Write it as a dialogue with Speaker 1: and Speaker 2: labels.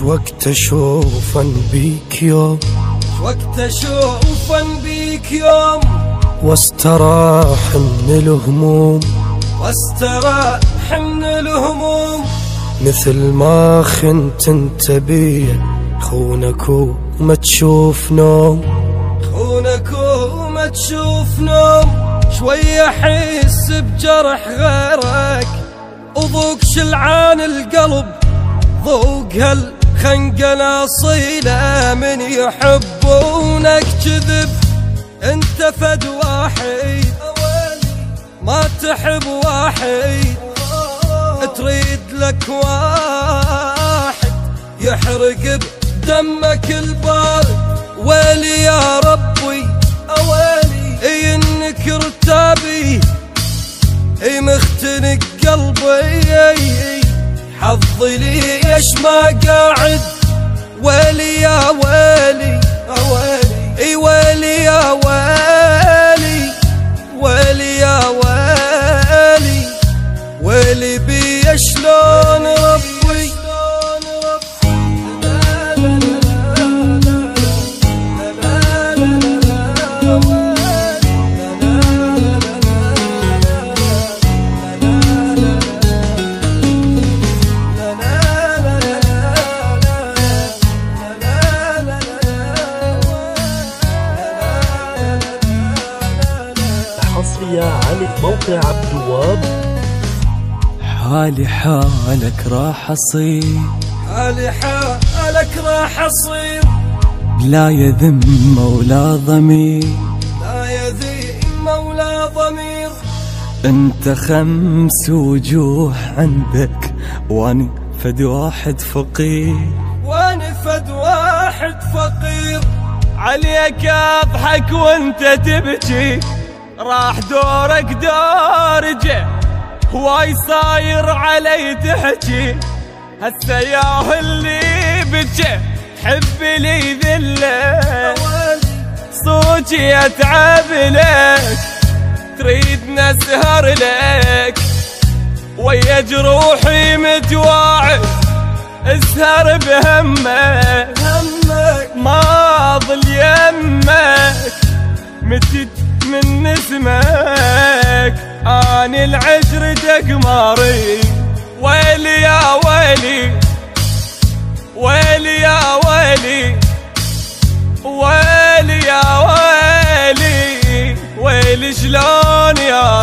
Speaker 1: وقت اشوفن بيك يوم،
Speaker 2: وقت اشوفن بيك يوم،
Speaker 1: واستراح من الهموم،
Speaker 2: واستراح من الهموم،
Speaker 1: مثل ما خنت انت بيا خونك وما تشوف نوم،
Speaker 2: خونك وما تشوف نوم. شوية احس بجرح غيرك، وذوق شلعان القلب، ذوق هالخنقة الأصيلة، من يحبونك كذب. انت فد واحد ما تحب واحد، تريد لك واحد يحرق بدمك البارد. ويلي يا ربي اويلي انك ارتابي، مختنق قلبي، حظي ليش ما قاعد. ويلي يا ويلي اويلي، ويلي يا ويلي، ويلي يا ويلي، ويلي بي شلون ربي.
Speaker 3: حصرية على موقع عبد الوهاب.
Speaker 4: حالي حالك راح أصير،
Speaker 2: حالي حالك راح أصير،
Speaker 4: لا يذم ولا ضمير،
Speaker 2: لا يذم ولا ضمير.
Speaker 4: انت 5 وجوه عندك، واني فد واحد فقير،
Speaker 2: واني فد واحد فقير.
Speaker 4: عليك اضحك وانت تبكي، راح دورك دارجه، هواي صاير علي تحكي. هسه ياه اللي بجه حب لي ذلك، صوتي اتعب لك، تريد نسهر لك، ويا جروحي متواعد، اسهر بهمك، ما ظل يمك، متت من اسمك، اني العشرتك ماري. ويلي يا ويلي، ويلي يا ويلي، ويلي يا ويلي، ويلي شلون يا